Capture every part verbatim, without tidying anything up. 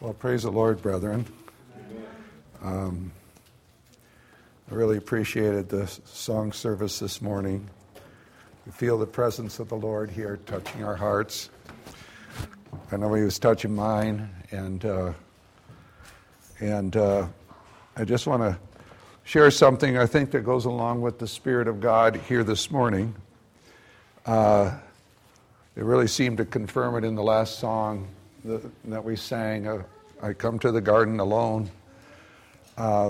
Well, praise the Lord, brethren. Um, I really appreciated the song service this morning. We feel the presence of the Lord here touching our hearts. I know He was touching mine, and uh, and uh, I just want to share something I think that goes along with the Spirit of God here this morning. Uh, it really seemed to confirm it in the last song that, that we sang, uh, I come to the garden alone. Uh,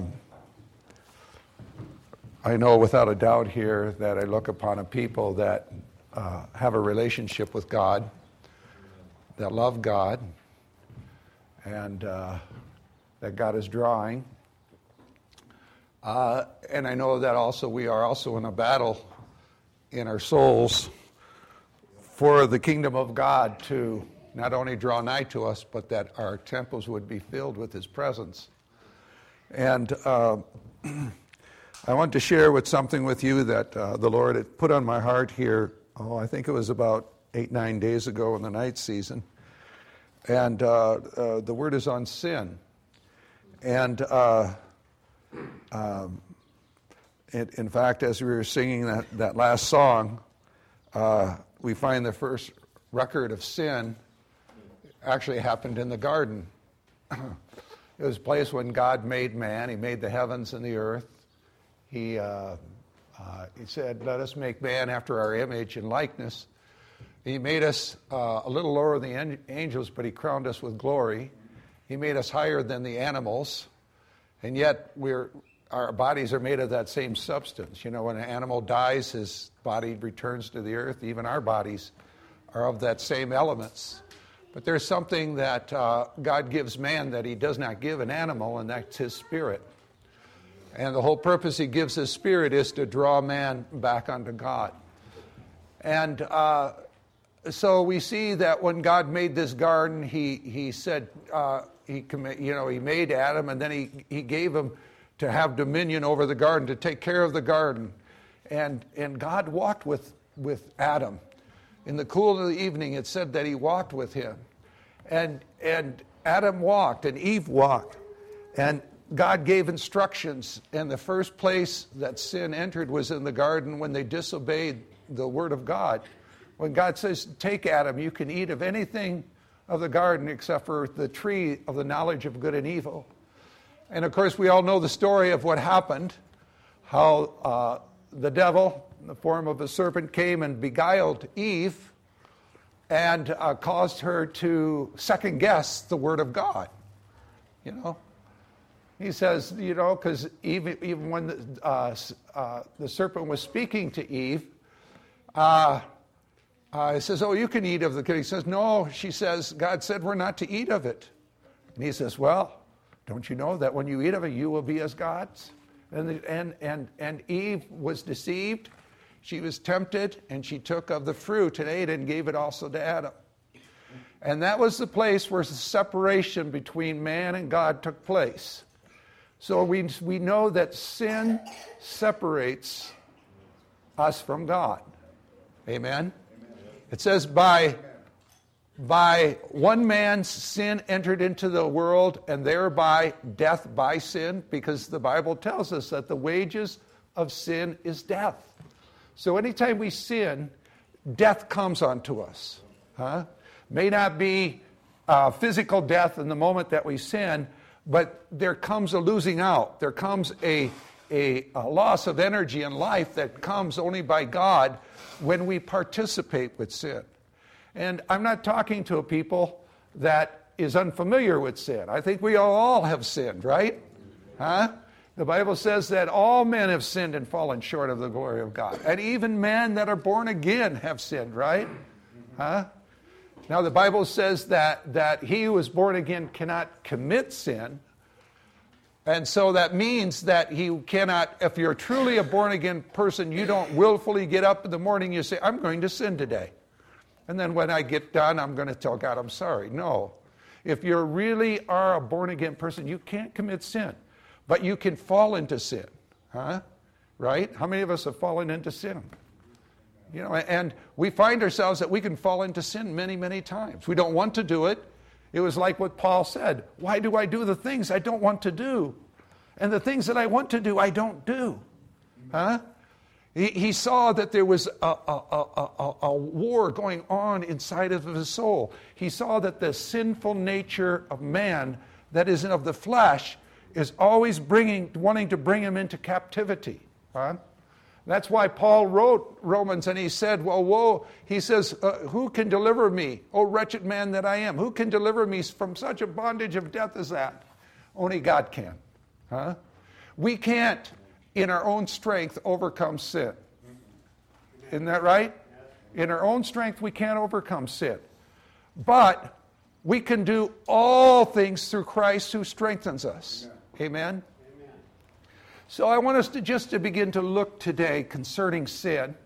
I know without a doubt here that I look upon a people that uh, have a relationship with God, that love God, and uh, that God is drawing. Uh, and I know that also we are also in a battle in our souls for the kingdom of God to not only draw nigh to us, but that our temples would be filled with His presence. And uh, I want to share with something with you that uh, the Lord had put on my heart here, oh, I think it was about eight, nine days ago in the night season. And uh, uh, the word is on sin. And uh, um, it, in fact, as we were singing that, that last song, uh, we find the first record of sin actually happened in the garden. It was a place when God made man. He made the heavens and the earth. He, uh, uh, he said, let us make man after our image and likeness. He made us uh, a little lower than the angels, but He crowned us with glory. He made us higher than the animals, and yet we're, our bodies are made of that same substance. You know, when an animal dies, his body returns to the earth. Even our bodies are of that same elements. But there's something that uh, God gives man that He does not give an animal, and that's His Spirit. And the whole purpose He gives His Spirit is to draw man back unto God. And uh, so we see that when God made this garden, He He said uh, He you know He made Adam, and then He He gave him to have dominion over the garden, to take care of the garden, and and God walked with with Adam. In the cool of the evening, it said that He walked with him. And and Adam walked, and Eve walked. And God gave instructions. And the first place that sin entered was in the garden when they disobeyed the word of God. When God says, take Adam, you can eat of anything of the garden except for the tree of the knowledge of good and evil. And of course, we all know the story of what happened, how uh, the devil, in the form of a serpent, came and beguiled Eve and uh, caused her to second guess the word of God. You know, he says, you know, because even even when the, uh, uh, the serpent was speaking to Eve, uh, uh, he says, "Oh, you can eat of the." He says, "No." She says, "God said we're not to eat of it." And he says, "Well, don't you know that when you eat of it, you will be as gods?" And the, and and and Eve was deceived. She was tempted, and she took of the fruit and ate and gave it also to Adam. And that was the place where the separation between man and God took place. So we we know that sin separates us from God. Amen? It says by, by one man's sin entered into the world, and thereby death by sin, because the Bible tells us that the wages of sin is death. So anytime we sin, death comes onto us. Huh? May not be uh, physical death in the moment that we sin, but there comes a losing out. There comes a, a, a loss of energy and life that comes only by God when we participate with sin. And I'm not talking to a people that is unfamiliar with sin. I think we all have sinned, right? Huh? The Bible says that all men have sinned and fallen short of the glory of God. And even men that are born again have sinned, right? Huh? Now the Bible says that, that he who is born again cannot commit sin. And so that means that he cannot, if you're truly a born again person, you don't willfully get up in the morning and you say, I'm going to sin today. And then when I get done, I'm going to tell God I'm sorry. No. If you really are a born again person, you can't commit sin. But you can fall into sin, huh? Right? How many of us have fallen into sin? You know, and we find ourselves that we can fall into sin many, many times. We don't want to do it. It was like what Paul said. Why do I do the things I don't want to do? And the things that I want to do, I don't do. Huh? He, he saw that there was a, a, a, a, a war going on inside of his soul. He saw that the sinful nature of man that is of the flesh is always bringing, wanting to bring him into captivity. Huh? That's why Paul wrote Romans and he said, well, woe, he says, uh, who can deliver me, O wretched man that I am? Who can deliver me from such a bondage of death as that? Only God can. Huh? We can't, in our own strength, overcome sin. Isn't that right? In our own strength, we can't overcome sin. But we can do all things through Christ who strengthens us. Amen? Amen. So I want us to just to begin to look today concerning sin.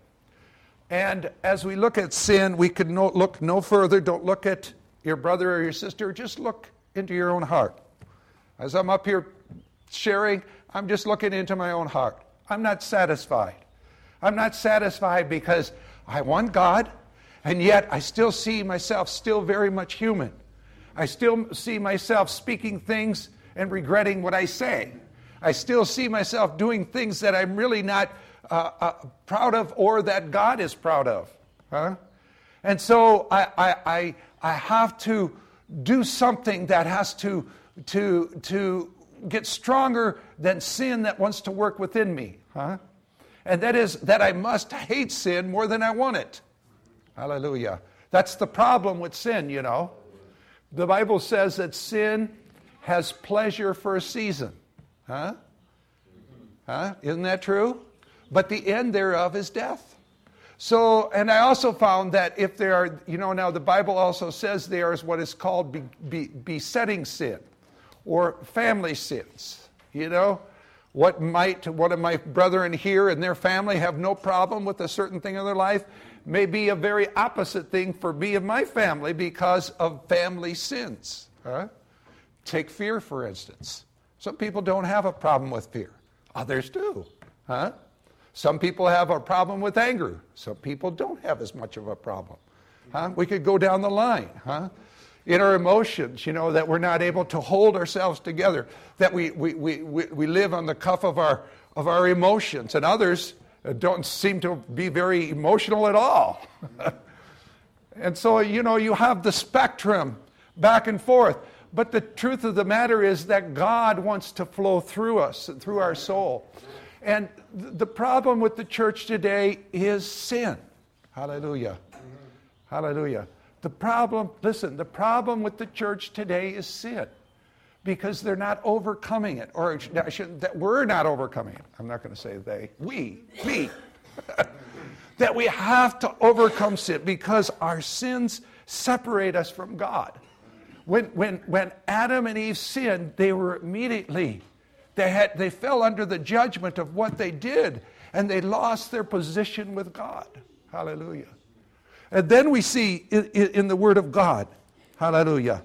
And as we look at sin, we can no, look no further. Don't look at your brother or your sister. Just look into your own heart. As I'm up here sharing, I'm just looking into my own heart. I'm not satisfied. I'm not satisfied because I want God, and yet I still see myself still very much human. I still see myself speaking things and regretting what I say. I still see myself doing things that I'm really not uh, uh, proud of or that God is proud of. Huh? And so I, I, I, I have to do something that has to, to, to get stronger than sin that wants to work within me. Huh? And that is that I must hate sin more than I want it. Hallelujah. That's the problem with sin, you know. The Bible says that sin has pleasure for a season. Huh? Huh? Isn't that true? But the end thereof is death. So, and I also found that if there are, you know, now the Bible also says there is what is called be, be, besetting sin or family sins. You know, what might one of my brethren here and their family have no problem with a certain thing in their life may be a very opposite thing for me and my family because of family sins. Huh? Take fear, for instance. Some people don't have a problem with fear. Others do. Huh? Some people have a problem with anger. Some people don't have as much of a problem. Huh? We could go down the line. Huh? In our emotions, you know, that we're not able to hold ourselves together, that we, we, we, we, we live on the cuff of our, of our emotions, and others don't seem to be very emotional at all. And so, you know, you have the spectrum back and forth. But the truth of the matter is that God wants to flow through us, through our soul. And the problem with the church today is sin. Hallelujah. Hallelujah. The problem, listen, the problem with the church today is sin. Because they're not overcoming it. Or I shouldn't, that we're not overcoming it. I'm not going to say they. We. Me. That we have to overcome sin because our sins separate us from God. When, when, when Adam and Eve sinned, they were immediately, they, had, they fell under the judgment of what they did, and they lost their position with God. Hallelujah. And then we see in, in the Word of God, hallelujah,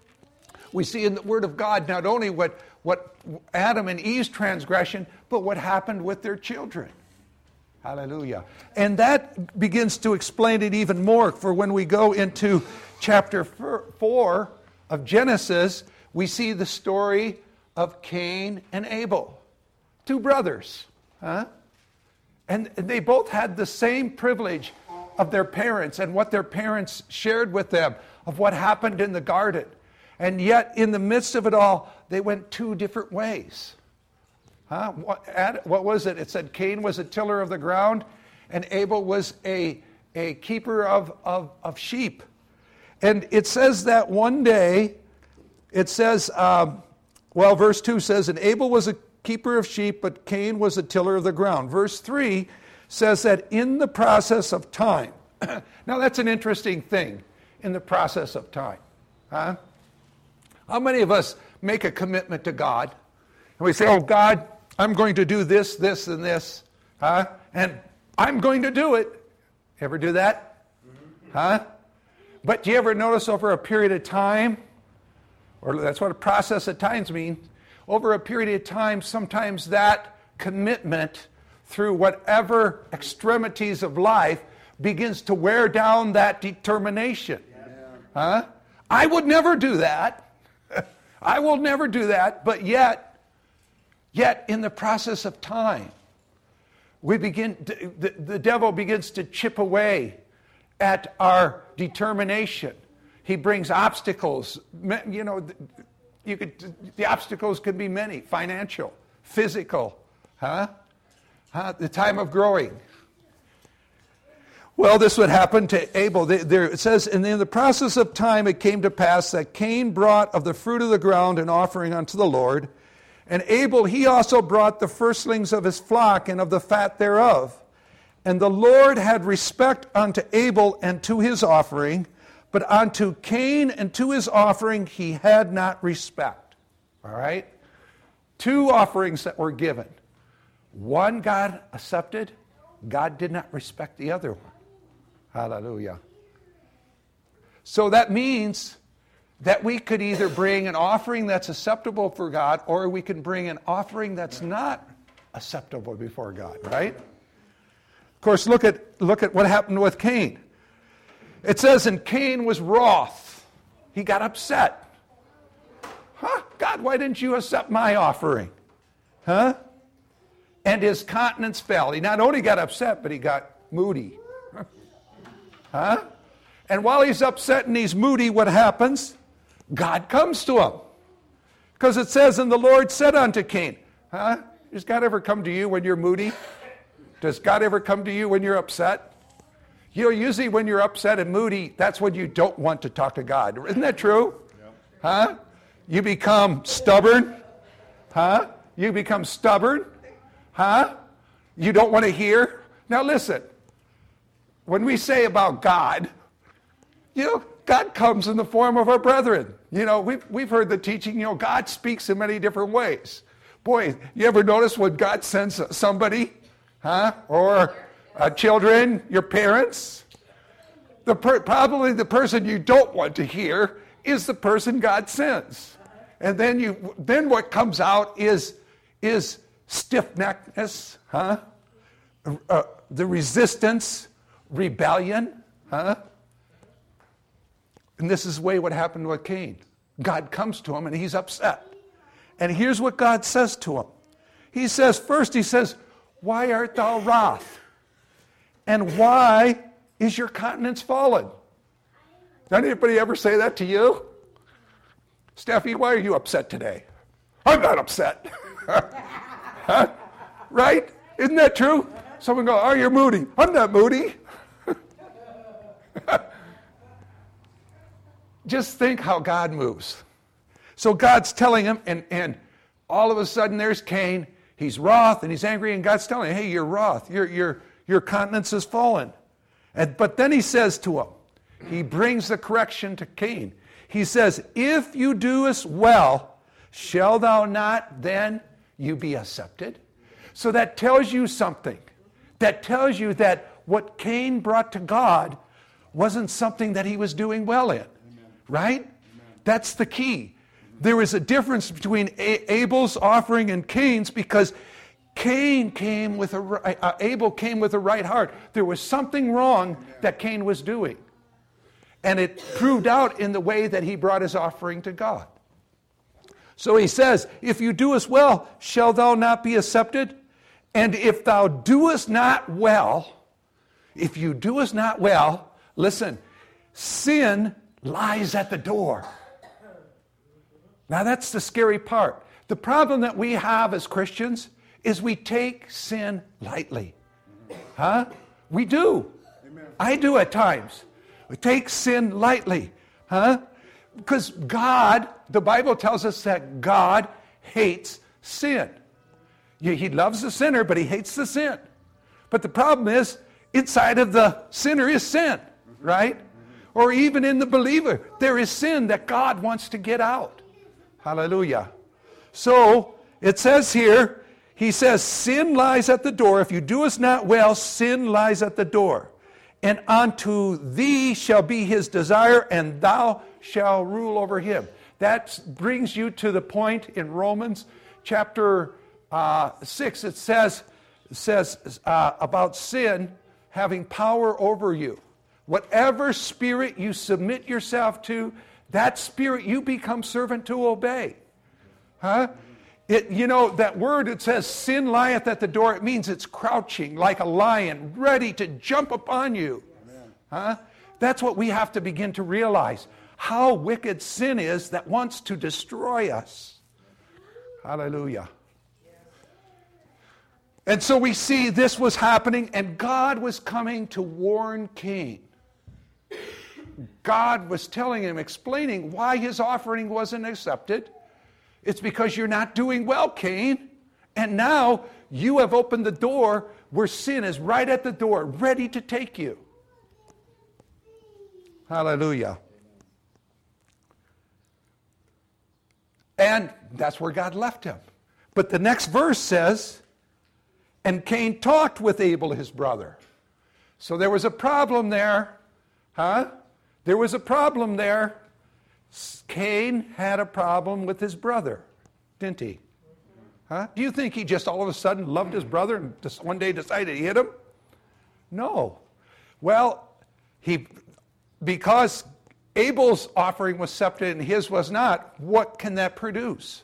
we see in the Word of God not only what, what Adam and Eve's transgression, but what happened with their children. Hallelujah. And that begins to explain it even more, for when we go into chapter four of Genesis, we see the story of Cain and Abel, two brothers. Huh? And they both had the same privilege of their parents and what their parents shared with them of what happened in the garden. And yet, in the midst of it all, they went two different ways. Huh? What, what was it? It said Cain was a tiller of the ground, and Abel was a, a keeper of, of, of sheep. And it says that one day, it says, um, well, verse two says, and Abel was a keeper of sheep, but Cain was a tiller of the ground. Verse three says that in the process of time. Now, that's an interesting thing, in the process of time. Huh? How many of us make a commitment to God? And we say, oh, God, I'm going to do this, this, and this. Huh? And I'm going to do it. Ever do that? Huh? But do you ever notice over a period of time, or that's what a process of times means, over a period of time, sometimes that commitment through whatever extremities of life begins to wear down that determination. Yeah. Huh? I would never do that. I will never do that. But yet, yet in the process of time, we begin, the, the devil begins to chip away at our determination. He brings obstacles. You know, you could, the obstacles could be many: financial, physical, huh? huh? The time of growing. Well, this would happen to Abel. There, it says, and in the process of time it came to pass that Cain brought of the fruit of the ground an offering unto the Lord. And Abel, he also brought the firstlings of his flock and of the fat thereof. And the Lord had respect unto Abel and to his offering, but unto Cain and to his offering he had not respect. All right? Two offerings that were given. One God accepted. God did not respect the other one. Hallelujah. So that means that we could either bring an offering that's acceptable for God, or we can bring an offering that's not acceptable before God, right? Of course, look at look at what happened with Cain. It says, and Cain was wroth. He got upset. Huh? God, why didn't you accept my offering? Huh? And his countenance fell. He not only got upset, but he got moody. Huh? And while he's upset and he's moody, what happens? God comes to him. Because it says, and the Lord said unto Cain, huh? Does God ever come to you when you're moody? Does God ever come to you when you're upset? You know, usually when you're upset and moody, that's when you don't want to talk to God. Isn't that true? Yeah. Huh? You become stubborn. Huh? You become stubborn. Huh? You don't want to hear. Now listen. When we say about God, you know, God comes in the form of our brethren. You know, we've, we've heard the teaching, you know, God speaks in many different ways. Boy, you ever notice when God sends somebody, huh? Or uh, children, your parents? The per- probably the person you don't want to hear is the person God sends. And then you, then what comes out is, is stiff-neckedness, huh? Uh, the resistance, rebellion, huh? And this is the way what happened with Cain. God comes to him and he's upset. And here's what God says to him. He says, first he says, why art thou wroth? And why is your countenance fallen? Did anybody ever say that to you? Steffi, why are you upset today? I'm not upset. Huh? Right? Isn't that true? Someone go, oh, you're moody. I'm not moody. Just think how God moves. So God's telling him, and, and all of a sudden there's Cain. He's wroth and he's angry, and God's telling him, hey, you're wroth. Your, your, your countenance has fallen. And, but then he says to him, he brings the correction to Cain. He says, if you do us well, shall thou not then you be accepted? So that tells you something. That tells you that what Cain brought to God wasn't something that he was doing well in. Amen. Right? Amen. That's the key. There is a difference between a- Abel's offering and Cain's, because Cain came with a uh, Abel came with a right heart. There was something wrong that Cain was doing. And it proved out in the way that he brought his offering to God. So he says, if you do us well, shall thou not be accepted? And if thou doest not well, if you do us not well, listen, sin lies at the door. Now that's the scary part. The problem that we have as Christians is we take sin lightly. Huh? We do. Amen. I do at times. We take sin lightly. Huh? Because God, the Bible tells us that God hates sin. He loves the sinner, but he hates the sin. But the problem is, inside of the sinner is sin, right? Or even in the believer, there is sin that God wants to get out. Hallelujah. So, it says here, he says, sin lies at the door. If you do us not well, sin lies at the door. And unto thee shall be his desire, and thou shalt rule over him. That brings you to the point in Romans chapter uh, six. It says, it says uh, about sin having power over you. Whatever spirit you submit yourself to, That spirit, you become servant to obey. Huh? It, you know, that word, it says, sin lieth at the door. It means it's crouching like a lion, ready to jump upon you. Huh? That's what we have to begin to realize. How wicked sin is that wants to destroy us. Hallelujah. And so we see this was happening, and God was coming to warn Cain. God was telling him, explaining why his offering wasn't accepted. It's because you're not doing well, Cain. And now you have opened the door where sin is right at the door, ready to take you. Hallelujah. And that's where God left him. But the next verse says, and Cain talked with Abel, his brother. So there was a problem there. Huh? There was a problem there. Cain had a problem with his brother, didn't he? Huh? Do you think he just all of a sudden loved his brother and just one day decided to hit him? No. Well, he, because Abel's offering was accepted and his was not, what can that produce?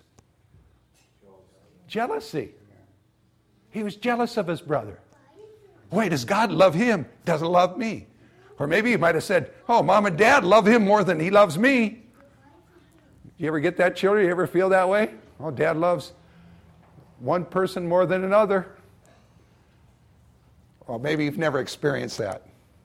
Jealousy. He was jealous of his brother. Wait, does God love him? Doesn't love me. Or maybe he might have said, oh, mom and dad love him more than he loves me. You ever get that, children? You ever feel that way? Oh, dad loves one person more than another. Well, maybe you've never experienced that.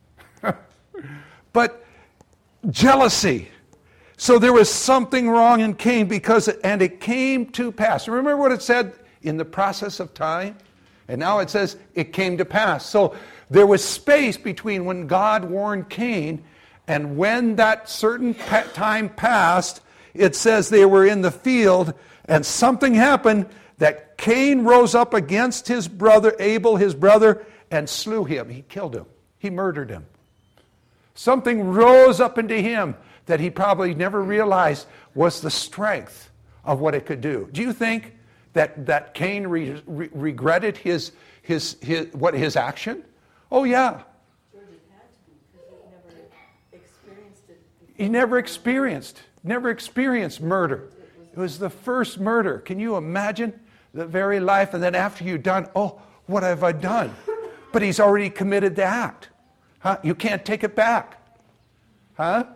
But jealousy. So there was something wrong in Cain because, and it came to pass. Remember what it said in the process of time? And now it says it came to pass. So there was space between when God warned Cain and when that certain time passed. It says they were in the field and something happened that Cain rose up against his brother, Abel, his brother, and slew him. He killed him. He murdered him. Something rose up into him that he probably never realized was the strength of what it could do. Do you think that, that Cain re, re, regretted his, his, his, what, his action? Oh, yeah. George, it had to be because he never experienced it before. He never experienced, never experienced murder. It was the first murder. Can you imagine the very life? And then after you've done, oh, what have I done? But he's already committed the act. Huh? You can't take it back. Huh?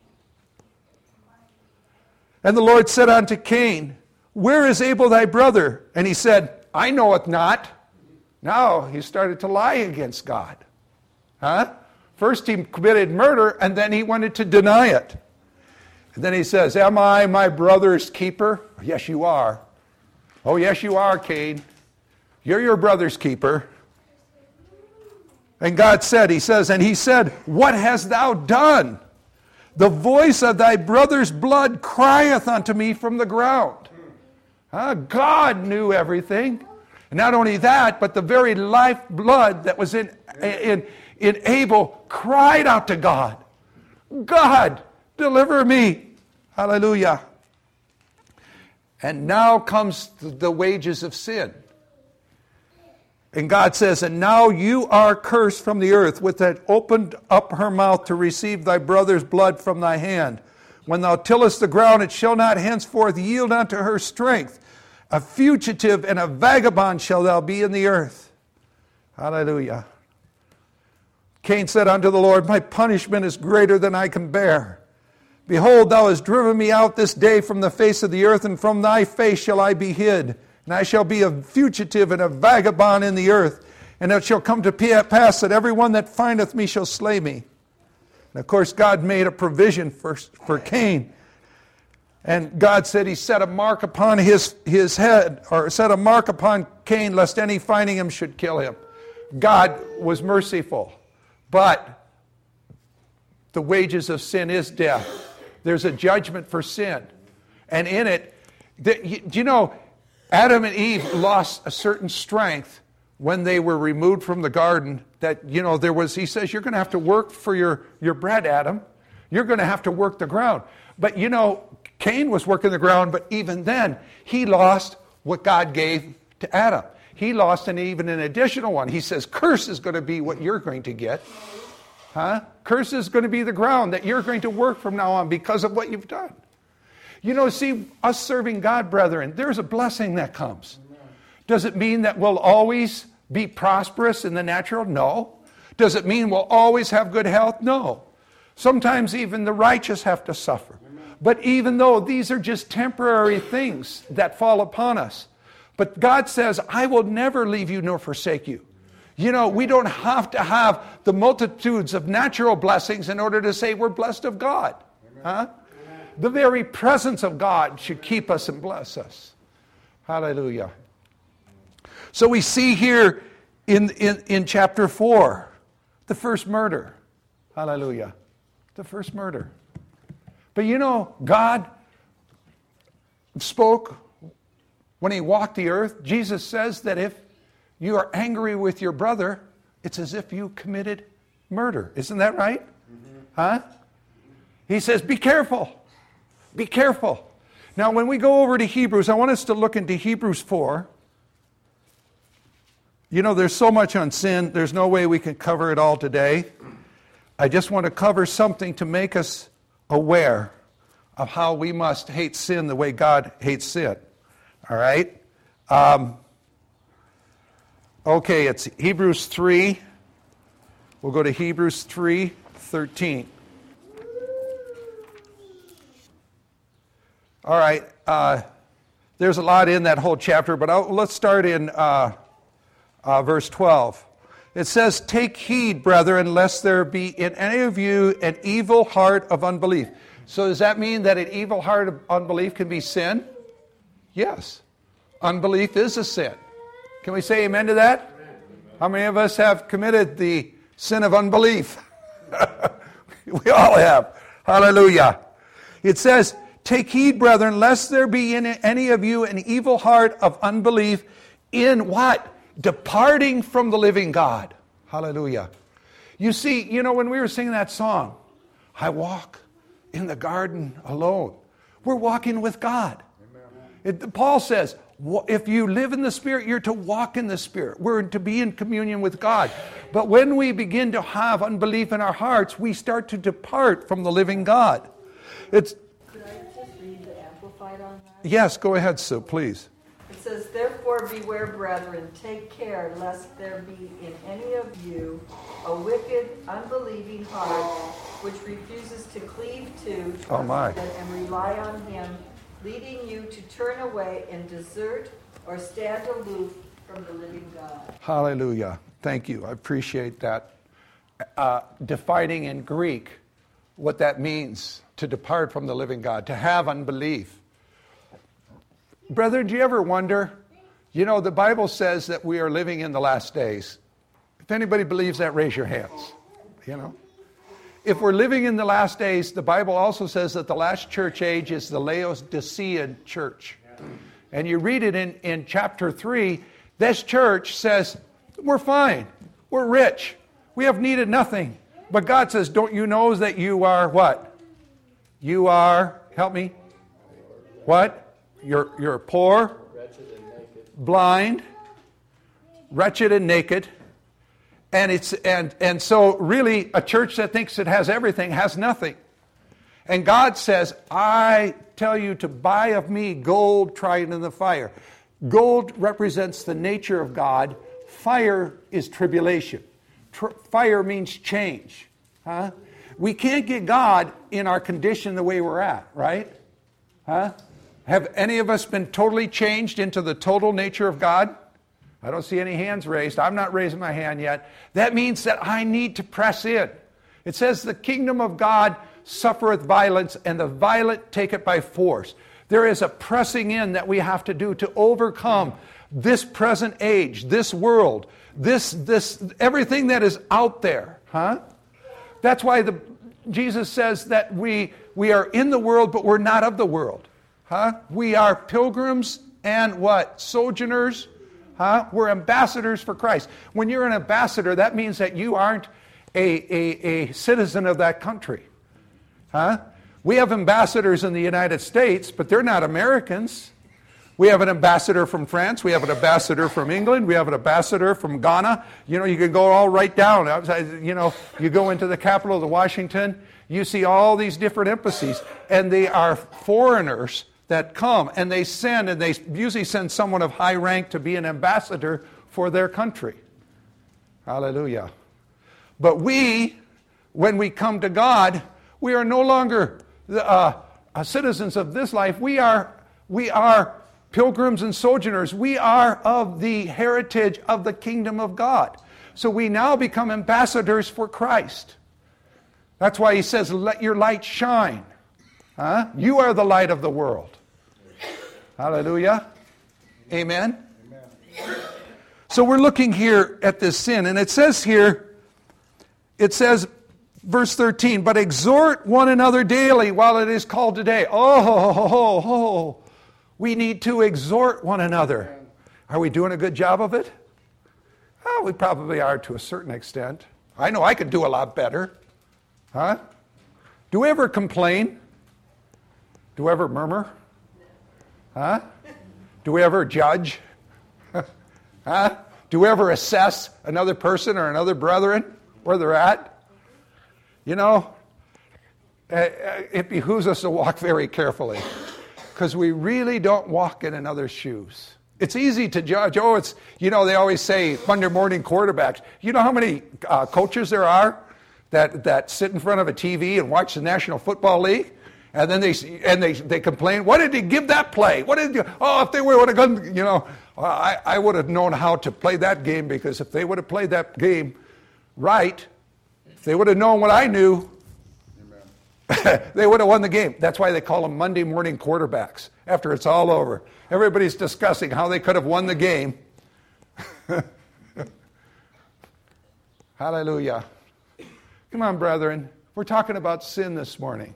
And the Lord said unto Cain, where is Abel thy brother? And he said, I know it not. Now he started to lie against God. Huh? First he committed murder, and then he wanted to deny it. And then he says, am I my brother's keeper? Yes, you are. Oh, yes, you are, Cain. You're your brother's keeper. And God said, he says, and he said, what hast thou done? The voice of thy brother's blood crieth unto me from the ground. Huh? God knew everything. And not only that, but the very life blood that was in, in, in Abel cried out to God. God, deliver me. Hallelujah. And now comes the wages of sin. And God says, and now you are cursed from the earth, with that opened up her mouth to receive thy brother's blood from thy hand. When thou tillest the ground, it shall not henceforth yield unto her strength. A fugitive and a vagabond shall thou be in the earth. Hallelujah. Cain said unto the Lord, my punishment is greater than I can bear. Behold, thou hast driven me out this day from the face of the earth, and from thy face shall I be hid. And I shall be a fugitive and a vagabond in the earth. And it shall come to pass that every one that findeth me shall slay me. And of course, God made a provision for, for Cain. And God said he set a mark upon his, his head, or set a mark upon Cain, lest any finding him should kill him. God was merciful. But the wages of sin is death. There's a judgment for sin. And in it, the, do you know, Adam and Eve lost a certain strength when they were removed from the garden. That, you know, there was, he says, you're going to have to work for your, your bread, Adam. You're going to have to work the ground. But, you know, Cain was working the ground, but even then, he lost what God gave to Adam. He lost an even an additional one. He says, curse is going to be what you're going to get. Huh? Curse is going to be the ground that you're going to work from now on because of what you've done. You know, see, us serving God, brethren, there's a blessing that comes. Does it mean that we'll always be prosperous in the natural? No. Does it mean we'll always have good health? No. Sometimes even the righteous have to suffer. But even though these are just temporary things that fall upon us, but God says, I will never leave you nor forsake you. You know, we don't have to have the multitudes of natural blessings in order to say we're blessed of God. Huh? The very presence of God should keep us and bless us. Hallelujah. So we see here in, in, in chapter four, the first murder. Hallelujah. The first murder. But you know, God spoke when he walked the earth. Jesus says that if you are angry with your brother, it's as if you committed murder. Isn't that right? Mm-hmm. Huh? He says, be careful. Be careful. Now, when we go over to Hebrews, I want us to look into Hebrews four. You know, there's so much on sin. There's no way we can cover it all today. I just want to cover something to make us aware of how we must hate sin the way God hates sin. All right? Um, okay, it's Hebrews three. We'll go to Hebrews three thirteen. All right. Uh, there's a lot in that whole chapter, but I'll, let's start in uh, uh, verse twelve. It says, take heed, brethren, lest there be in any of you an evil heart of unbelief. So does that mean that an evil heart of unbelief can be sin? Yes. Unbelief is a sin. Can we say amen to that? Amen. How many of us have committed the sin of unbelief? We all have. Hallelujah. It says, take heed, brethren, lest there be in any of you an evil heart of unbelief in what? Departing from the living God. Hallelujah. You see, you know, when we were singing that song, I walk in the garden alone. We're walking with God. It, Paul says, if you live in the Spirit, you're to walk in the Spirit. We're to be in communion with God. But when we begin to have unbelief in our hearts, we start to depart from the living God. It's. Could I just read the Amplified on that? Yes, go ahead, Sue, please. It says, therefore beware, brethren, take care lest there be in any of you a wicked, unbelieving heart, which refuses to cleave to oh my. and rely on him, leading you to turn away and desert or stand aloof from the living God. Hallelujah. Thank you. I appreciate that. Uh, defining in Greek what that means to depart from the living God, to have unbelief. Brethren, do you ever wonder, you know, the Bible says that we are living in the last days. If anybody believes that, raise your hands, you know. If we're living in the last days, the Bible also says that the last church age is the Laodicean church. And you read it in, in chapter three, this church says, we're fine, we're rich, we have needed nothing. But God says, don't you know that you are what? You are, help me, what? You're, you're poor, blind, wretched and naked. And it's and and so really a church that thinks it has everything has nothing. And God says, I tell you to buy of me gold tried in the fire. Gold represents the nature of God. Fire is tribulation. Tr- fire means change. Huh? We can't get God in our condition the way we're at, right? Huh? Have any of us been totally changed into the total nature of God? I don't see any hands raised. I'm not raising my hand yet. That means that I need to press in. It says the kingdom of God suffereth violence, and the violent take it by force. There is a pressing in that we have to do to overcome this present age, this world, this this everything that is out there. Huh? That's why the Jesus says that we we are in the world, but we're not of the world. Huh? We are pilgrims and what? Sojourners. Huh? We're ambassadors for Christ. When you're an ambassador, that means that you aren't a, a, a citizen of that country. Huh? We have ambassadors in the United States, but they're not Americans. We have an ambassador from France. We have an ambassador from England. We have an ambassador from Ghana. You know, you can go all right down. You know, you go into the capital of Washington, you see all these different embassies, and they are foreigners that come, and they send, and they usually send someone of high rank to be an ambassador for their country. Hallelujah. But we, when we come to God, we are no longer uh, citizens of this life. We are, we are pilgrims and sojourners. We are of the heritage of the kingdom of God. So we now become ambassadors for Christ. That's why he says, let your light shine. Huh? You are the light of the world. Hallelujah. Amen. Amen. So we're looking here at this sin, and it says here, it says, verse thirteen, but exhort one another daily while it is called today. Oh, ho, ho, ho, ho. We need to exhort one another. Are we doing a good job of it? Oh, we probably are to a certain extent. I know I could do a lot better. Huh? Do we ever complain? Do we ever murmur? Huh? Do we ever judge? Huh? Do we ever assess another person or another brethren where they're at? You know, it behooves us to walk very carefully because we really don't walk in another's shoes. It's easy to judge. Oh, it's, you know, they always say Monday morning quarterbacks. You know how many uh, coaches there are that, that sit in front of a T V and watch the National Football League? And then they and they they complain. What did he give that play? What did you? Oh, if they would have gone, you know, I I would have known how to play that game because if they would have played that game right, if they would have known what I knew, they would have won the game. That's why they call them Monday morning quarterbacks. After it's all over, everybody's discussing how they could have won the game. Hallelujah! Come on, brethren. We're talking about sin this morning.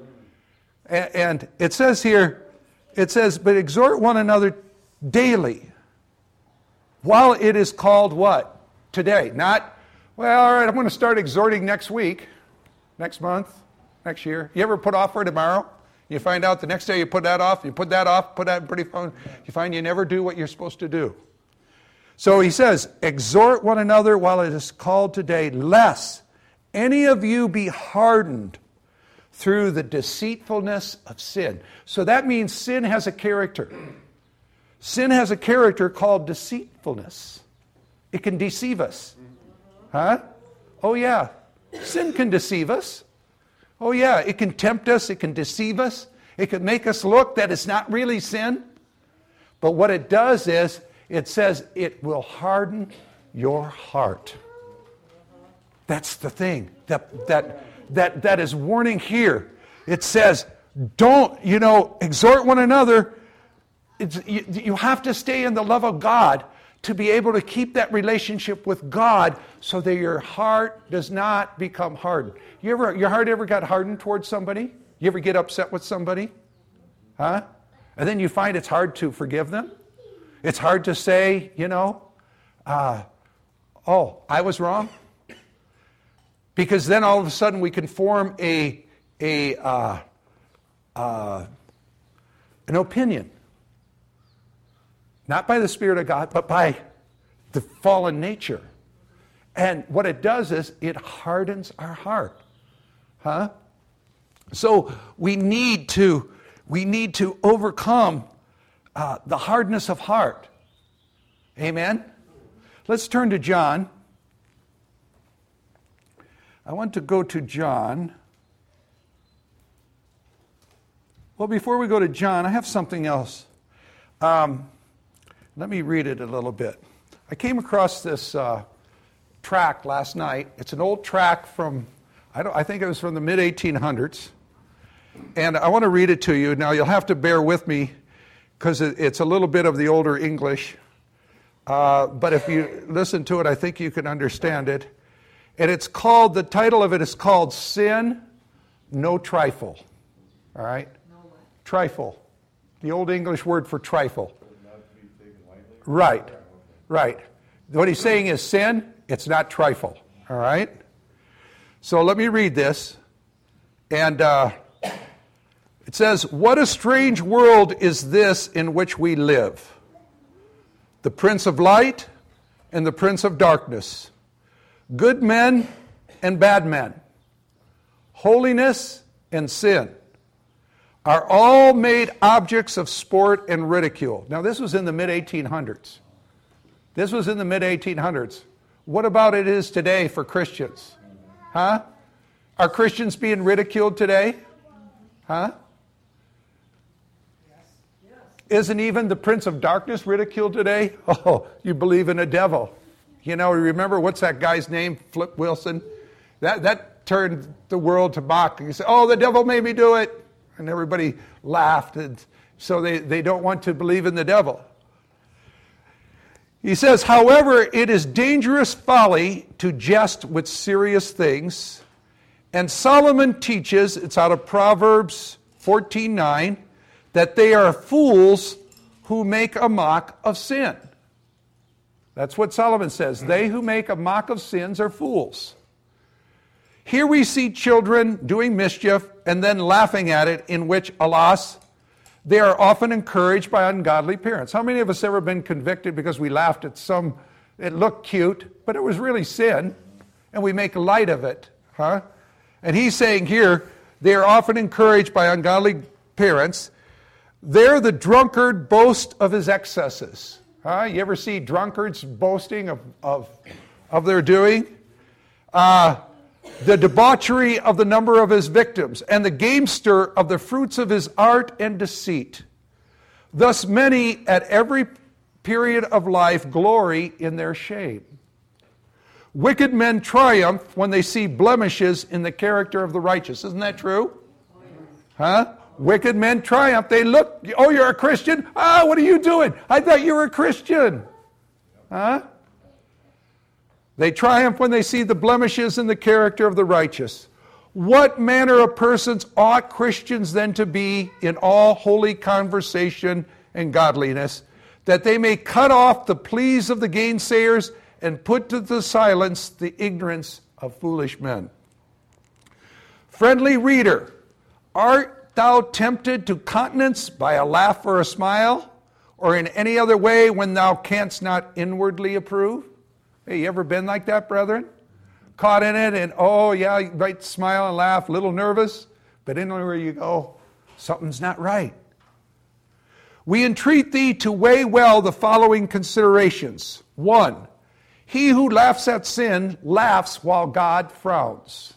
And it says here, it says, but exhort one another daily, while it is called what? Today. Not, well, all right, I'm going to start exhorting next week, next month, next year. You ever put off for tomorrow? You find out the next day you put that off, you put that off, put that pretty phone. You find you never do what you're supposed to do. So he says, exhort one another while it is called today, lest any of you be hardened through the deceitfulness of sin. So that means sin has a character. Sin has a character called deceitfulness. It can deceive us. Huh? Oh yeah. Sin can deceive us. Oh yeah. It can tempt us. It can deceive us. It can make us look that it's not really sin. But what it does is, it says it will harden your heart. That's the thing. That, that, that, that is warning here. It says, don't, you know, exhort one another. It's, you, you have to stay in the love of God to be able to keep that relationship with God so that your heart does not become hardened. You ever, your heart ever got hardened towards somebody? You ever get upset with somebody? Huh? And then you find it's hard to forgive them? It's hard to say, you know, uh, oh, I was wrong? Because then all of a sudden we can form a, a uh, uh, an opinion. Not by the Spirit of God, but by the fallen nature. And what it does is it hardens our heart. Huh? So we need to, we need to overcome uh, the hardness of heart. Amen? Let's turn to John. I want to go to John. Well, before we go to John, I have something else. Um, let me read it a little bit. I came across this uh, tract last night. It's an old tract from, I, don't, I think it was from the mid eighteen hundreds. And I want to read it to you. Now, you'll have to bear with me because it, it's a little bit of the older English. Uh, but if you listen to it, I think you can understand it. And it's called, the title of it is called Sin, No Trifle. All right? No trifle. The old English word for trifle. Not to be taken lightly? Right. Right. What he's saying is sin, it's not trifle. All right? So let me read this. And uh, It says, "What a strange world is this in which we live. The prince of light and the prince of darkness, good men and bad men, holiness and sin, are all made objects of sport and ridicule." Now, this was in the mid eighteen hundreds. This was in the mid eighteen hundreds. What about it is today for Christians? Huh? Are Christians being ridiculed today? Huh? Isn't even the prince of darkness ridiculed today? Oh, you believe in a devil. You know, remember, what's that guy's name? Flip Wilson? That that turned the world to mock. You say, "Oh, the devil made me do it." And everybody laughed. And so they, they don't want to believe in the devil. He says, "However, it is dangerous folly to jest with serious things. And Solomon teaches," it's out of Proverbs fourteen nine, "that they are fools who make a mock of sin." That's what Solomon says. They who make a mock of sins are fools. Here we see children doing mischief and then laughing at it, in which, alas, they are often encouraged by ungodly parents. How many of us ever been convicted because we laughed at some, it looked cute, but it was really sin, and we make light of it, huh? And he's saying here, they are often encouraged by ungodly parents. There the drunkard boasts of his excesses. Huh? You ever see drunkards boasting of, of, of their doing? Uh, the debauchery of the number of his victims, and the gamester of the fruits of his art and deceit. Thus many at every period of life glory in their shame. Wicked men triumph when they see blemishes in the character of the righteous. Isn't that true? Huh? Wicked men triumph. They look, "Oh, you're a Christian? Ah, what are you doing? I thought you were a Christian." Huh? They triumph when they see the blemishes in the character of the righteous. What manner of persons ought Christians then to be in all holy conversation and godliness, that they may cut off the pleas of the gainsayers and put to the silence the ignorance of foolish men? Friendly reader, art thou tempted to countenance by a laugh or a smile, or in any other way when thou canst not inwardly approve? Hey, you ever been like that, brethren? Caught in it and, oh yeah, you might smile and laugh, a little nervous, but anywhere you go, something's not right. We entreat thee to weigh well the following considerations. One, he who laughs at sin laughs while God frowns.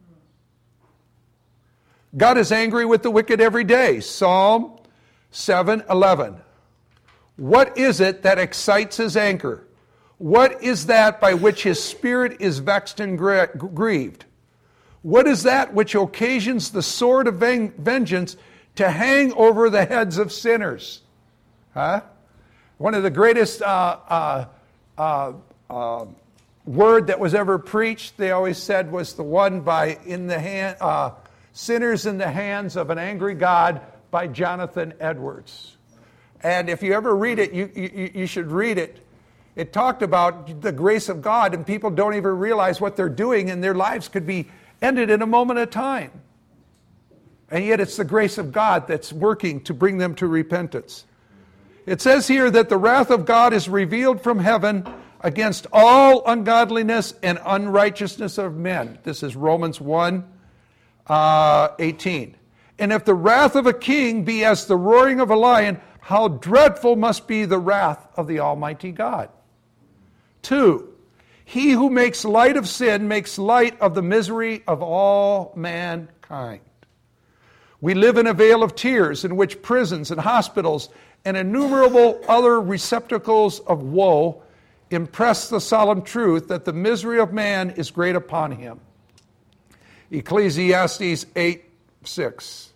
God is angry with the wicked every day. Psalm seven eleven. What is it that excites his anger? What is that by which his spirit is vexed and grieved? What is that which occasions the sword of vengeance to hang over the heads of sinners? Huh? One of the greatest uh, uh, uh, uh, word that was ever preached, they always said, was the one by in the hand, uh, "Sinners in the Hands of an Angry God" by Jonathan Edwards. And if you ever read it, you, you, you should read it. It talked about the grace of God, and people don't even realize what they're doing, and their lives could be ended in a moment of time. And yet it's the grace of God that's working to bring them to repentance. It says here that the wrath of God is revealed from heaven against all ungodliness and unrighteousness of men. This is Romans one eighteen. And if the wrath of a king be as the roaring of a lion, how dreadful must be the wrath of the Almighty God. Two, he who makes light of sin makes light of the misery of all mankind. We live in a vale of tears in which prisons and hospitals and innumerable other receptacles of woe impress the solemn truth that the misery of man is great upon him. Ecclesiastes eight six.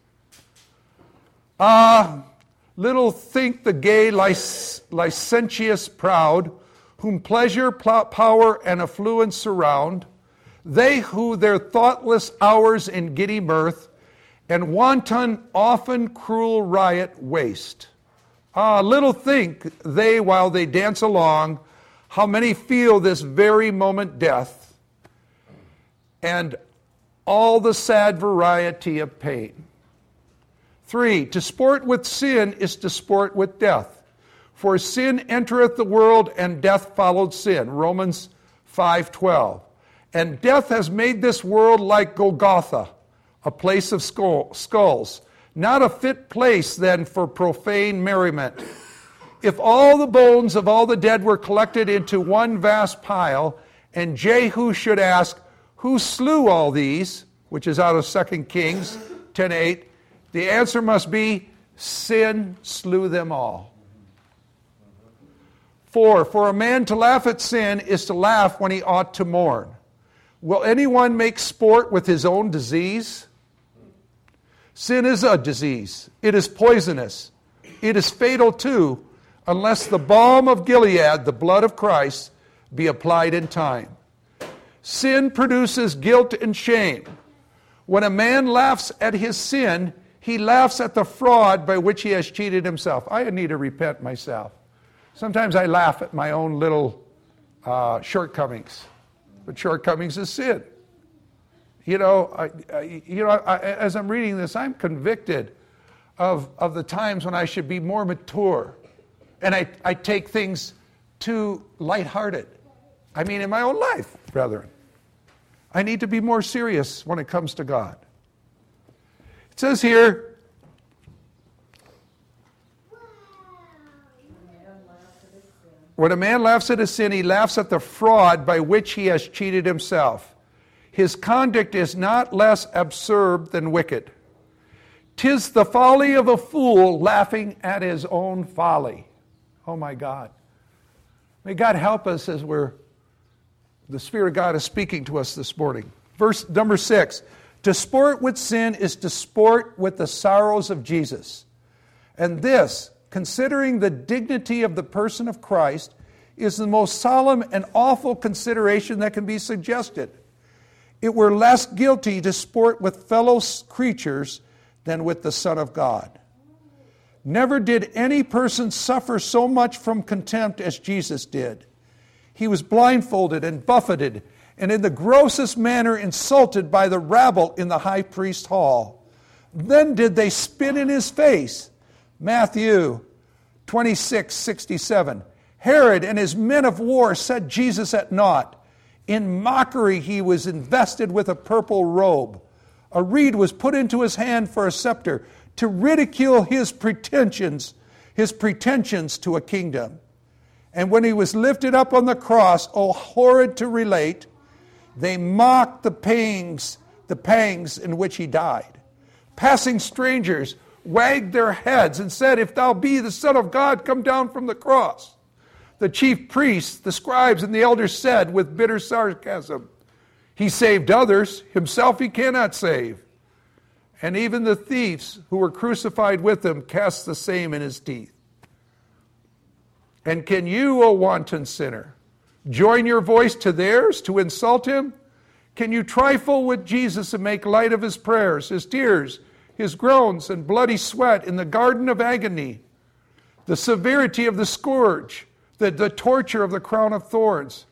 Ah, little think the gay, lic- licentious, proud, whom pleasure, pl- power, and affluence surround, they who their thoughtless hours in giddy mirth and wanton, often cruel riot waste. Ah, little think they, while they dance along, how many feel this very moment death, and all the sad variety of pain. Three, to sport with sin is to sport with death. For sin entereth the world, and death followed sin. Romans five twelve. And death has made this world like Golgotha, a place of skulls, not a fit place then for profane merriment. If all the bones of all the dead were collected into one vast pile, and Jehu should ask, who slew all these, which is out of Second Kings ten eight, the answer must be, sin slew them all. Four, for a man to laugh at sin is to laugh when he ought to mourn. Will anyone make sport with his own disease? Sin is a disease. It is poisonous. It is fatal too, unless the balm of Gilead, the blood of Christ, be applied in time. Sin produces guilt and shame. When a man laughs at his sin, he laughs at the fraud by which he has cheated himself. I need to repent myself. Sometimes I laugh at my own little uh, shortcomings. But shortcomings is sin. You know, I, I, you know. I, as I'm reading this, I'm convicted of, of the times when I should be more mature. And I, I take things too lighthearted. I mean, in my own life, brethren. I need to be more serious when it comes to God. It says here, when a man laughs at his sin, he laughs at the fraud by which he has cheated himself. His conduct is not less absurd than wicked. 'Tis the folly of a fool laughing at his own folly. Oh my God. May God help us as we're, the Spirit of God is speaking to us this morning. Verse number six. To sport with sin is to sport with the sorrows of Jesus. And this, considering the dignity of the person of Christ, is the most solemn and awful consideration that can be suggested. It were less guilty to sport with fellow creatures than with the Son of God. Never did any person suffer so much from contempt as Jesus did. He was blindfolded and buffeted, and in the grossest manner insulted by the rabble in the high priest's hall. Then did they spit in his face. Matthew twenty-six sixty-seven. Herod and his men of war set Jesus at naught. In mockery he was invested with a purple robe. A reed was put into his hand for a scepter, to ridicule his pretensions, his pretensions to a kingdom. And when he was lifted up on the cross, oh horrid to relate, they mocked the pangs, the pangs in which he died. Passing strangers wagged their heads and said, if thou be the Son of God, come down from the cross. The chief priests, the scribes, and the elders said with bitter sarcasm, he saved others, himself he cannot save. And even the thieves who were crucified with him cast the same in his teeth. And can you, O wanton sinner, join your voice to theirs to insult him? Can you trifle with Jesus and make light of his prayers, his tears, his groans, and bloody sweat in the garden of agony, the severity of the scourge, the, the torture of the crown of thorns?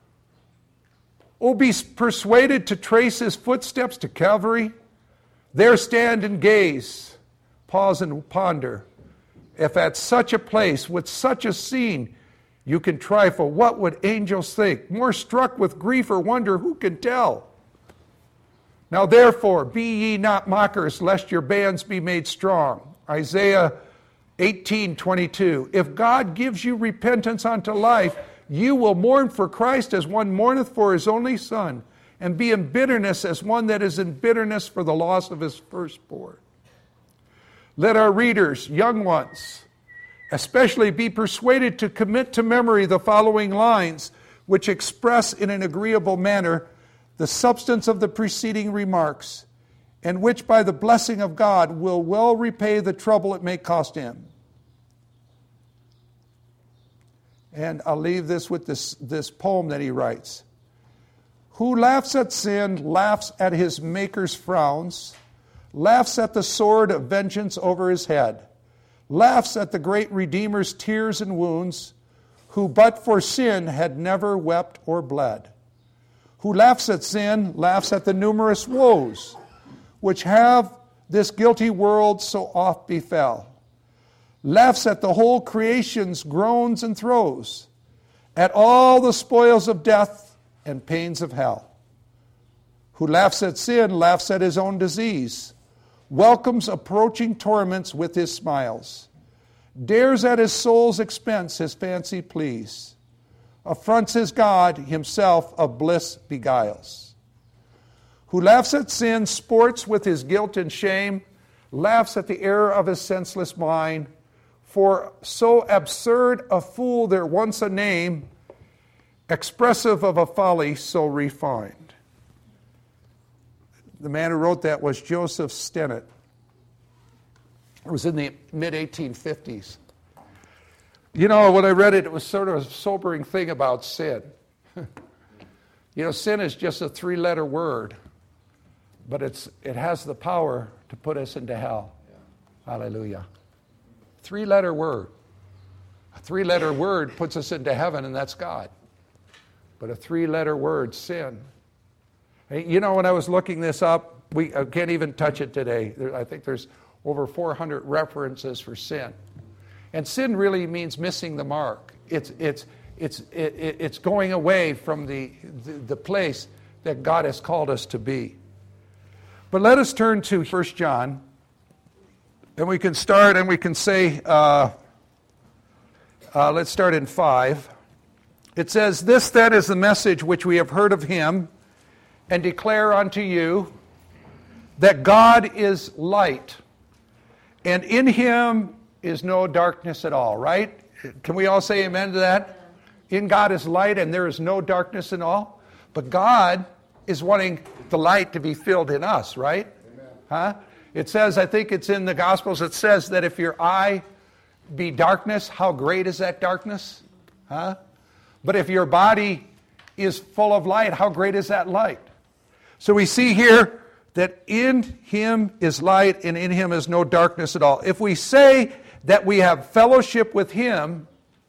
O be persuaded to trace his footsteps to Calvary? There stand and gaze, pause and ponder. If at such a place, with such a scene, you can trifle, what would angels think? More struck with grief or wonder, who can tell? Now therefore, be ye not mockers, lest your bands be made strong. Isaiah eighteen twenty-two. If God gives you repentance unto life, you will mourn for Christ as one mourneth for his only son, and be in bitterness as one that is in bitterness for the loss of his firstborn. Let our readers, young ones, especially be persuaded to commit to memory the following lines, which express in an agreeable manner the substance of the preceding remarks, and which by the blessing of God will well repay the trouble it may cost him. And I'll leave this with this, this poem that he writes. Who laughs at sin, laughs at his maker's frowns, laughs at the sword of vengeance over his head, laughs at the great Redeemer's tears and wounds, who but for sin had never wept or bled. Who laughs at sin, laughs at the numerous woes, which have this guilty world so oft befell, laughs at the whole creation's groans and throes, at all the spoils of death and pains of hell. Who laughs at sin, laughs at his own disease, welcomes approaching torments with his smiles, dares at his soul's expense his fancy please, affronts his God, himself of bliss beguiles. Who laughs at sin, sports with his guilt and shame, laughs at the error of his senseless mind, for so absurd a fool there once a name, expressive of a folly so refined. The man who wrote that was Joseph Stennett. It was in the mid eighteen fifties. You know, when I read it, it was sort of a sobering thing about sin. You know, sin is just a three-letter word, but it's it has the power to put us into hell. Yeah. Hallelujah. Three-letter word. A three-letter word puts us into heaven, and that's God. But a three-letter word, sin. Hey, you know, when I was looking this up, we I can't even touch it today. There, I think there's over four hundred references for sin. And sin really means missing the mark. It's it's it's it, it's going away from the, the the place that God has called us to be. But let us turn to First John, and we can start and we can say, uh, uh, let's start in five. It says, "This then is the message which we have heard of him, and declare unto you, that God is light, and in him is no darkness at all." Right? Can we all say amen to that? In God is light, and there is no darkness at all. But God is wanting the light to be filled in us, right? Amen. Huh? It says, I think it's in the Gospels, it says that if your eye be darkness, how great is that darkness? Huh? But if your body is full of light, how great is that light? So we see here that in him is light, and in him is no darkness at all. If we say that we have fellowship with him,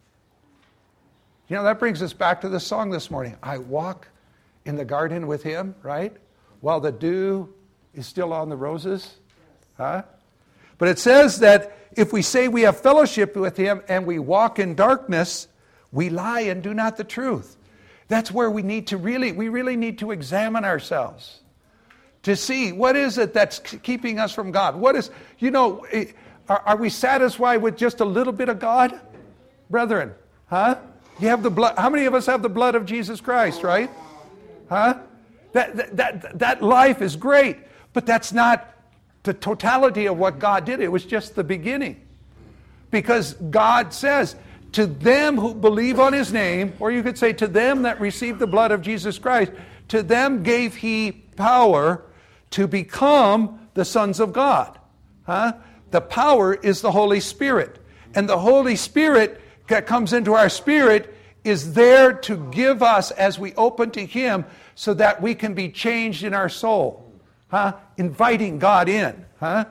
you know, that brings us back to the song this morning. I walk in the garden with him, right? While the dew is still on the roses. Huh? But it says that if we say we have fellowship with him and we walk in darkness, we lie and do not the truth. That's where we need to really, we really need to examine ourselves to see what is it that's keeping us from God. What is, you know, are, are we satisfied with just a little bit of God? Brethren, huh? You have the blood. How many of us have the blood of Jesus Christ, right? Huh? That, that, that, that life is great, but that's not the totality of what God did. It was just the beginning. Because God says, to them who believe on his name, or you could say to them that receive the blood of Jesus Christ, to them gave he power to become the sons of God. Huh? The power is the Holy Spirit. And the Holy Spirit that comes into our spirit is there to give us as we open to him so that we can be changed in our soul. Huh? Inviting God in. Huh?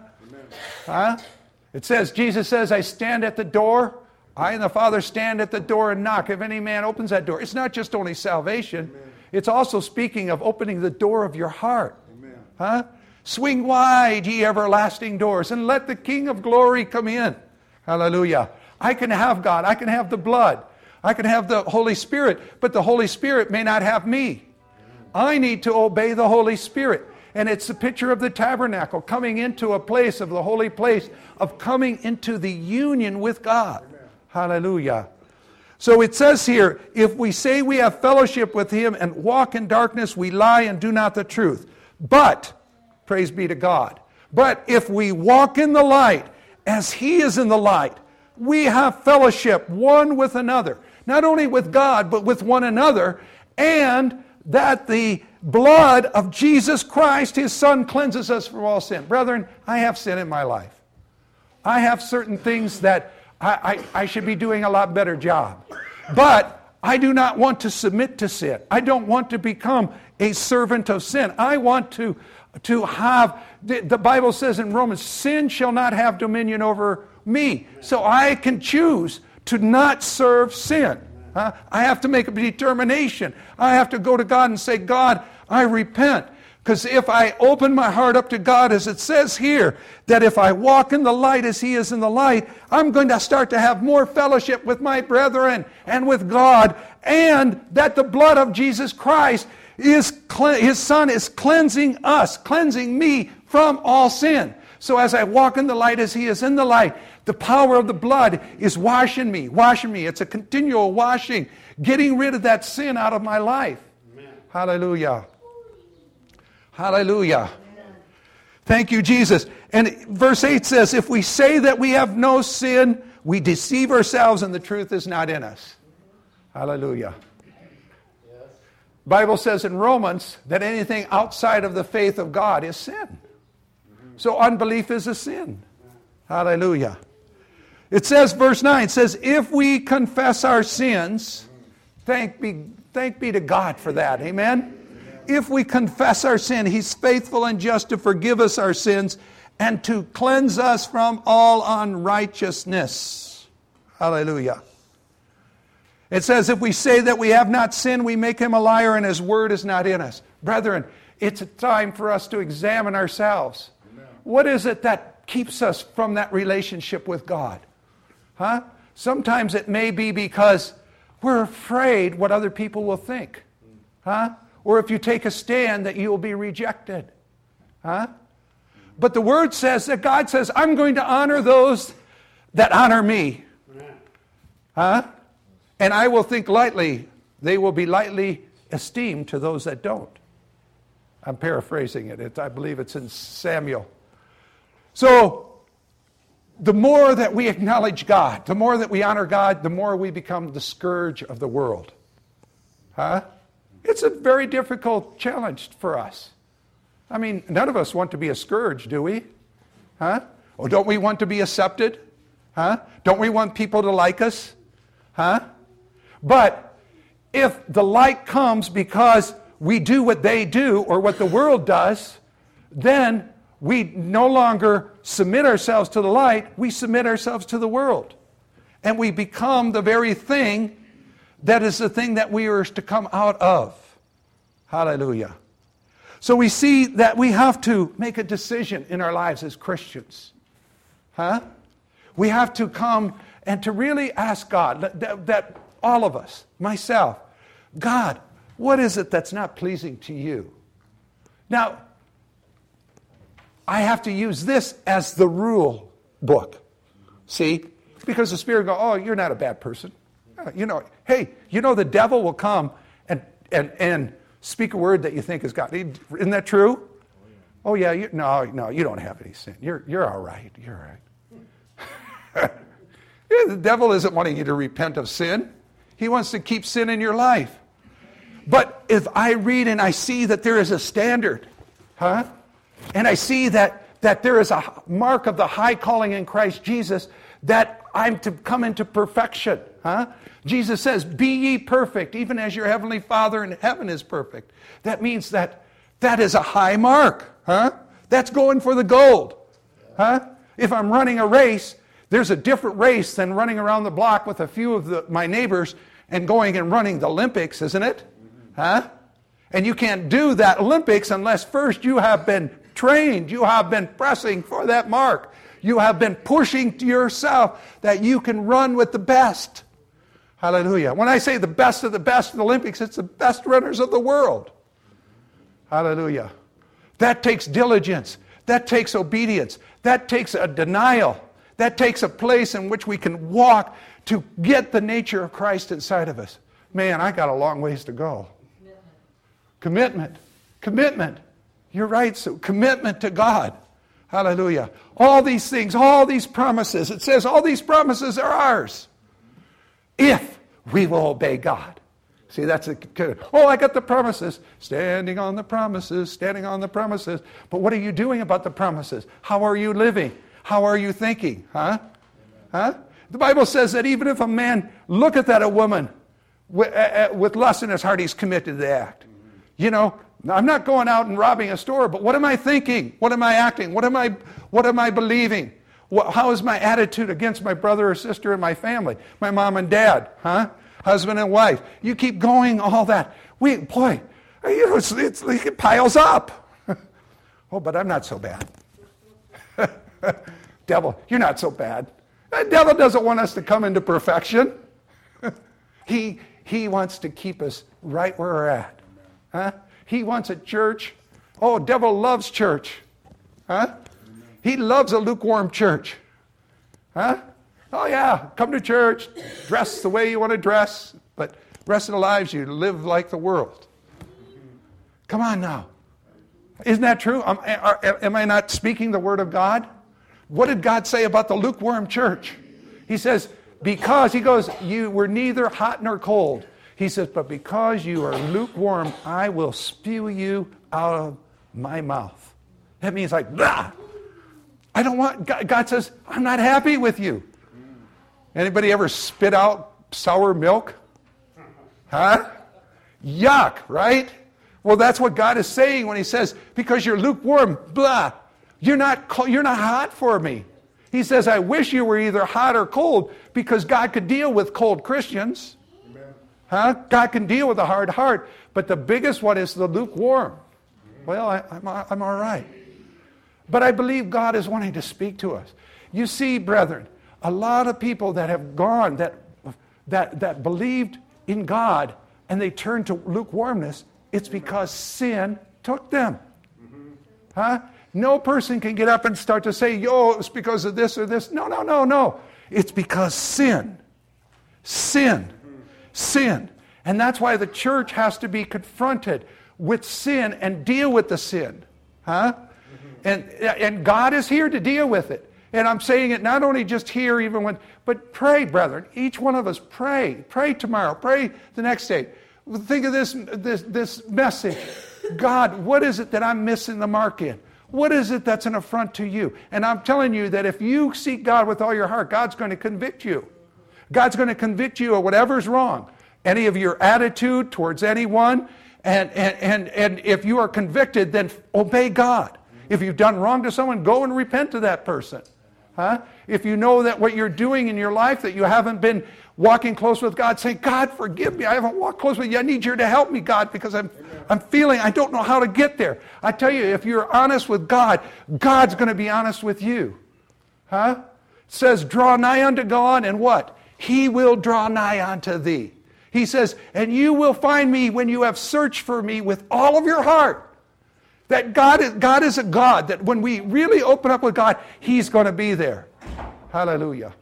Huh? It says, Jesus says, I stand at the door. I and the Father stand at the door and knock. If any man opens that door. It's not just only salvation. Amen. It's also speaking of opening the door of your heart. Amen. Huh? Swing wide, ye everlasting doors, and let the King of glory come in. Hallelujah. I can have God. I can have the blood. I can have the Holy Spirit. But the Holy Spirit may not have me. I need to obey the Holy Spirit. And it's a picture of the tabernacle, coming into a place of the holy place, of coming into the union with God. Amen. Hallelujah. So it says here, if we say we have fellowship with him and walk in darkness, we lie and do not the truth. But, praise be to God, but if we walk in the light, as he is in the light, we have fellowship one with another. Not only with God, but with one another. And that the blood of Jesus Christ, his Son, cleanses us from all sin. Brethren, I have sin in my life. I have certain things that I, I, I should be doing a lot better job. But I do not want to submit to sin. I don't want to become a servant of sin. I want to, to have, the, the Bible says in Romans, sin shall not have dominion over me. So I can choose to not serve sin. Huh? I have to make a determination. I have to go to God and say, God, I repent. Because if I open my heart up to God, as it says here, that if I walk in the light as He is in the light, I'm going to start to have more fellowship with my brethren and with God, and that the blood of Jesus Christ, is His Son, is cleansing us, cleansing me from all sin. So as I walk in the light as He is in the light, the power of the blood is washing me, washing me. It's a continual washing, getting rid of that sin out of my life. Amen. Hallelujah. Hallelujah. Amen. Thank you, Jesus. And verse eight says, if we say that we have no sin, we deceive ourselves and the truth is not in us. Hallelujah. Yes. Bible says in Romans that anything outside of the faith of God is sin. Mm-hmm. So unbelief is a sin. Hallelujah. It says, verse nine, says, if we confess our sins, thank be, thank be to God for that. Amen? If we confess our sin, He's faithful and just to forgive us our sins and to cleanse us from all unrighteousness. Hallelujah. It says, if we say that we have not sinned, we make Him a liar and His word is not in us. Brethren, it's a time for us to examine ourselves. Amen. What is it that keeps us from that relationship with God? Huh? Sometimes it may be because we're afraid what other people will think. Huh? Or if you take a stand that you will be rejected. Huh? But the Word says that God says, I'm going to honor those that honor me. Huh? And I will think lightly, they will be lightly esteemed to those that don't. I'm paraphrasing it. It's, I believe it's in Samuel. So, the more that we acknowledge God, the more that we honor God, the more we become the scourge of the world. Huh? It's a very difficult challenge for us. I mean, none of us want to be a scourge, do we? Huh? Or don't we want to be accepted? Huh? Don't we want people to like us? Huh? But if the light comes because we do what they do or what the world does, then we no longer submit ourselves to the light, we submit ourselves to the world. And we become the very thing that is the thing that we are to come out of. Hallelujah. So we see that we have to make a decision in our lives as Christians. Huh? We have to come and to really ask God, that, that all of us, myself, God, what is it that's not pleasing to you? Now, I have to use this as the rule book. See? Because the Spirit goes, oh, you're not a bad person. You know, hey, you know the devil will come and and and speak a word that you think is God. Isn't that true? Oh yeah, you, no, no, you don't have any sin. You're you're all right. You're all right. Yeah, the devil isn't wanting you to repent of sin. He wants to keep sin in your life. But if I read and I see that there is a standard, huh? And I see that that there is a mark of the high calling in Christ Jesus, that I'm to come into perfection, huh? Jesus says, be ye perfect, even as your heavenly Father in heaven is perfect. That means that that is a high mark, huh? That's going for the gold, huh? If I'm running a race, there's a different race than running around the block with a few of the, my neighbors and going and running the Olympics, isn't it? Huh? And you can't do that Olympics unless first you have been trained, you have been pressing for that mark. You have been pushing to yourself that you can run with the best. Hallelujah. When I say the best of the best in the Olympics, it's the best runners of the world. Hallelujah. That takes diligence. That takes obedience. That takes a denial. That takes a place in which we can walk to get the nature of Christ inside of us. Man, I got a long ways to go. Commitment. Commitment. You're right, so commitment to God. Hallelujah. All these things, all these promises. It says all these promises are ours if we will obey God. See, that's a, oh, I got the promises. Standing on the promises, standing on the promises. But what are you doing about the promises? How are you living? How are you thinking? Huh? Huh? The Bible says that even if a man looketh at a woman with, uh, with lust in his heart, he's committed to the act. You know, I'm not going out and robbing a store, but what am I thinking? What am I acting? What am I, what am I believing? What, how is my attitude against my brother or sister and my family? My mom and dad, huh? Husband and wife. You keep going, all that. We, boy, you know, it's, it's, it piles up. Oh, but I'm not so bad. Devil, you're not so bad. The devil doesn't want us to come into perfection. he, he wants to keep us right where we're at. Huh? He wants a church. Oh, devil loves church. Huh? He loves a lukewarm church. Huh? Oh, yeah, come to church, dress the way you want to dress, but the rest of the lives you live like the world. Come on now. Isn't that true? Am, am I not speaking the word of God? What did God say about the lukewarm church? He says, because, he goes, you were neither hot nor cold. He says, but because you are lukewarm, I will spew you out of my mouth. That means like, blah. I don't want, God, God says, I'm not happy with you. Anybody ever spit out sour milk? Huh? Yuck, right? Well, that's what God is saying when he says, because you're lukewarm, blah, you're not, you're not hot for me. He says, I wish you were either hot or cold, because God could deal with cold Christians. Amen. Huh? God can deal with a hard heart, but the biggest one is the lukewarm. Well, I, I'm, I'm all right. But I believe God is wanting to speak to us. You see, brethren, a lot of people that have gone, that, that, that believed in God, and they turned to lukewarmness, it's because sin took them. Huh? No person can get up and start to say, yo, it's because of this or this. No, no, no, no. It's because sin. Sin. Sin. And that's why the church has to be confronted with sin and deal with the sin. Huh? And, and God is here to deal with it. And I'm saying it not only just here, even when, but pray, brethren. Each one of us pray. Pray tomorrow. Pray the next day. Think of this, this, this message. God, what is it that I'm missing the mark in? What is it that's an affront to you? And I'm telling you that if you seek God with all your heart, God's going to convict you. God's going to convict you of whatever's wrong. Any of your attitude towards anyone. And, and, and, and if you are convicted, then obey God. If you've done wrong to someone, go and repent to that person. Huh? If you know that what you're doing in your life, that you haven't been walking close with God, say, God, forgive me. I haven't walked close with you. I need you to help me, God, because I'm, I'm feeling I don't know how to get there. I tell you, if you're honest with God, God's going to be honest with you. Huh? It says, draw nigh unto God, and what? He will draw nigh unto thee. He says, and you will find me when you have searched for me with all of your heart. That God is, God is a God, that when we really open up with God, He's going to be there. Hallelujah.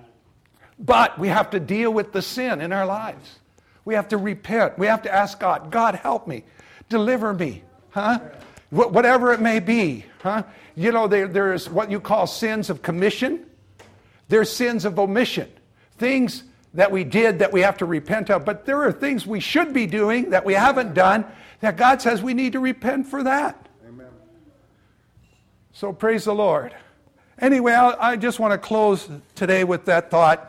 But we have to deal with the sin in our lives. We have to repent. We have to ask God, God, help me. Deliver me. Huh? Wh- whatever it may be. Huh? You know, there, there's what you call sins of commission. There's sins of omission. Things that we did that we have to repent of. But there are things we should be doing that we haven't done that God says we need to repent for that. Amen. So praise the Lord. Anyway, I'll, I just want to close today with that thought.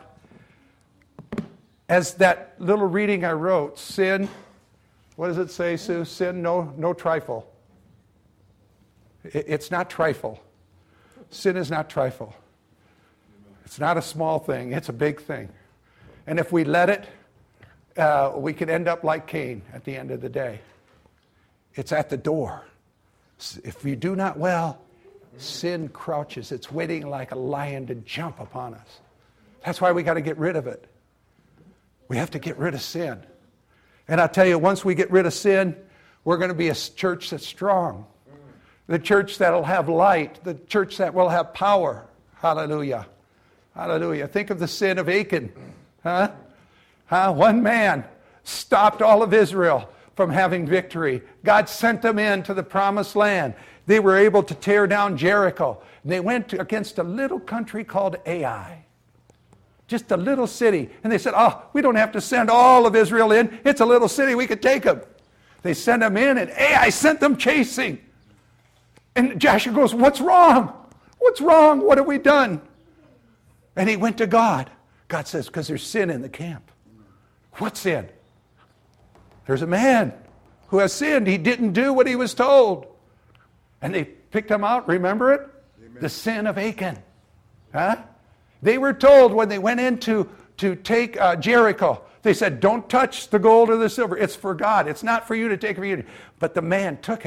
As that little reading I wrote, sin, what does it say, Sue? Sin, no, no trifle. It, it's not trifle. Sin is not trifle. It's not a small thing. It's a big thing. And if we let it, uh, we could end up like Cain at the end of the day. It's at the door. If we do not well, sin crouches. It's waiting like a lion to jump upon us. That's why we got to get rid of it. We have to get rid of sin. And I'll tell you, once we get rid of sin, we're going to be a church that's strong. The church that'll have light. The church that will have power. Hallelujah. Hallelujah. Think of the sin of Achan. Huh? Huh? One man stopped all of Israel from having victory. God sent them into the promised land. They were able to tear down Jericho. And they went against a little country called Ai. Just a little city. And they said, oh, we don't have to send all of Israel in. It's a little city. We could take them. They sent them in, and Ai sent them chasing. And Joshua goes, what's wrong? What's wrong? What have we done? And he went to God. God says, because there's sin in the camp. What sin? There's a man who has sinned. He didn't do what he was told. And they picked him out. Remember it? Amen. The sin of Achan. Huh? They were told when they went in to, to take uh, Jericho, they said, don't touch the gold or the silver. It's for God. It's not for you to take for you. But the man took it.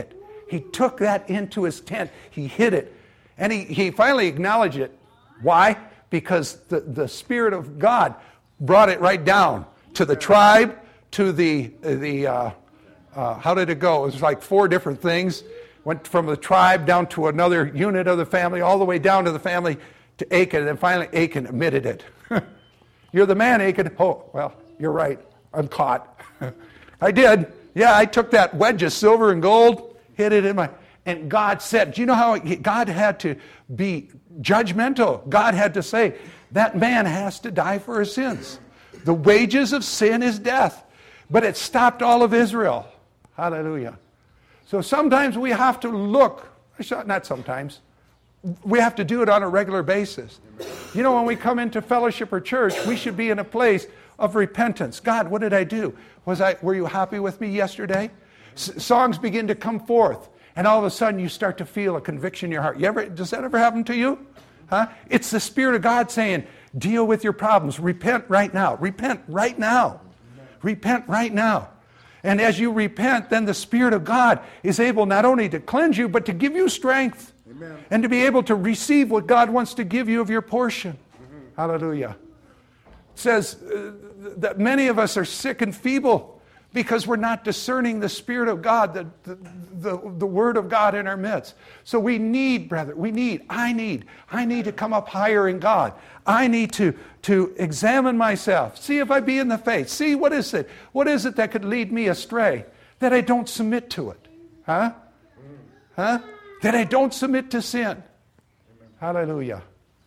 He took that into his tent. He hid it. And he, he finally acknowledged it. Why? Because the, the Spirit of God brought it right down to the tribe, to the, the uh, uh, how did it go? It was like four different things. Went from the tribe down to another unit of the family, all the way down to the family to Achan. And then finally Achan admitted it. You're the man, Achan. Oh, well, you're right. I'm caught. I did. Yeah, I took that wedge of silver and gold, hid it in my... And God said, do you know how he, God had to be judgmental? God had to say, that man has to die for his sins. The wages of sin is death. But it stopped all of Israel. Hallelujah. So sometimes we have to look, not sometimes, we have to do it on a regular basis. You know, when we come into fellowship or church, we should be in a place of repentance. God, what did I do? Was I? Were you happy with me yesterday? S- songs begin to come forth, and all of a sudden you start to feel a conviction in your heart. You ever? Does that ever happen to you? Huh? It's the Spirit of God saying, deal with your problems. Repent right now. Repent right now. Repent right now. And as you repent, then the Spirit of God is able not only to cleanse you, but to give you strength. Amen. And to be able to receive what God wants to give you of your portion. Mm-hmm. Hallelujah. It says uh, that many of us are sick and feeble because we're not discerning the Spirit of God, the, the, the, the Word of God in our midst. So we need, brother, we need, I need, I need to come up higher in God. I need to, to examine myself, see if I be in the faith. See, what is it? What is it that could lead me astray? That I don't submit to it. Huh? Huh? That I don't submit to sin. Amen. Hallelujah.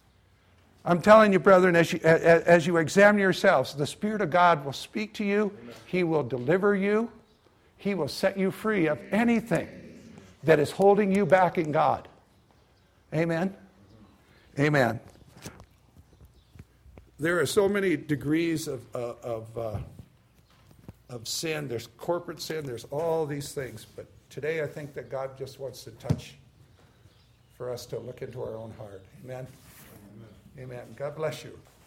I'm telling you, brethren, as you, as, as you examine yourselves, the Spirit of God will speak to you. Amen. He will deliver you. He will set you free of anything that is holding you back in God. Amen? Amen. There are so many degrees of, uh, of, uh, of sin. There's corporate sin. There's all these things. But today I think that God just wants to touch for us to look into our own heart. Amen? Amen. Amen. God bless you.